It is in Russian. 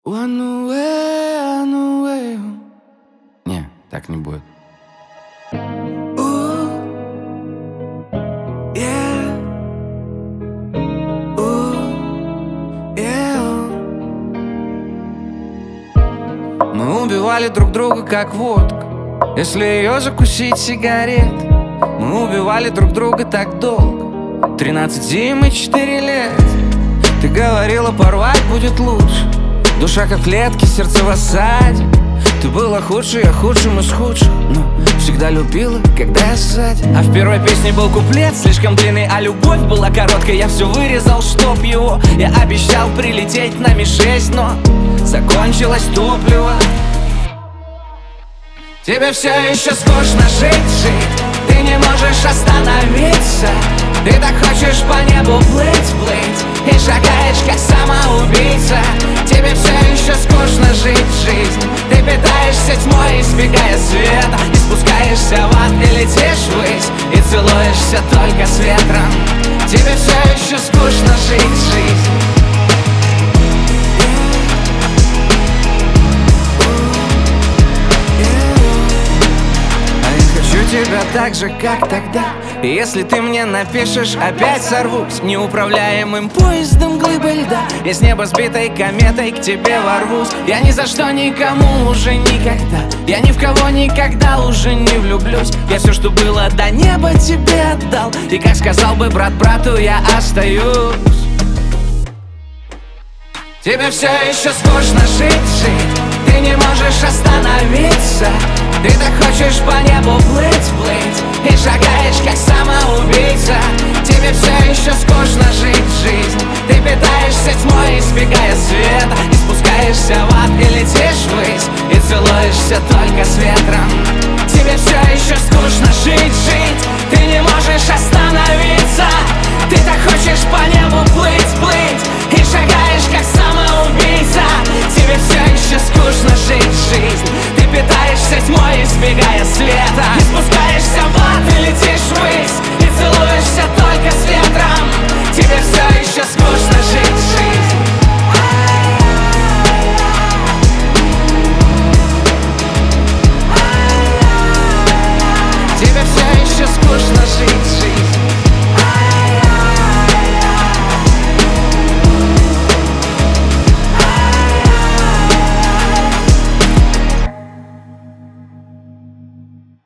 One away, one away. Не, так не будет. Мы убивали друг друга как водка, если ее закусить сигарет. Мы убивали друг друга так долго, 13 зим и 4 лет. Ты говорила, порвать будет лучше, душа как клетки, сердце в осаде. Ты была худшей, я худшим из худших, но всегда любила, когда я сзади. А в первой песне был куплет слишком длинный, а любовь была короткой. Я все вырезал, чтоб его. Я обещал прилететь на Ми-6, но закончилось топливо. Тебе все еще скучно жить. Ты не можешь остановиться. Ты так хочешь по небу плыть и шагаешь как самоубийца. Тебе все еще скучно жить жизнь. Ты питаешься тьмой, избегая света, и спускаешься в ад и летишь ввысь, и целуешься только с ветром. Тебе все еще скучно жить жизнь. Тебя так же, как тогда. И если ты мне напишешь, опять сорвусь неуправляемым поездом глыбы льда. Я с неба сбитой кометой к тебе ворвусь. Я ни за что никому уже никогда, я ни в кого никогда уже не влюблюсь. Я все, что было до неба, тебе отдал, и как сказал бы брат брату, я остаюсь. Тебе все еще скучно жить. Ты не можешь остановиться. Ты так хочешь по небу плыть и шагаешь как самоубийца. Тебе все еще скучно жить жизнь. Ты питаешься тьмой, избегая света, и спускаешься в ад и летишь ввысь, и целуешься только с ветром. Тебе все еще скучно жить. Ты не можешь остановиться. Ты так хочешь по небу плыть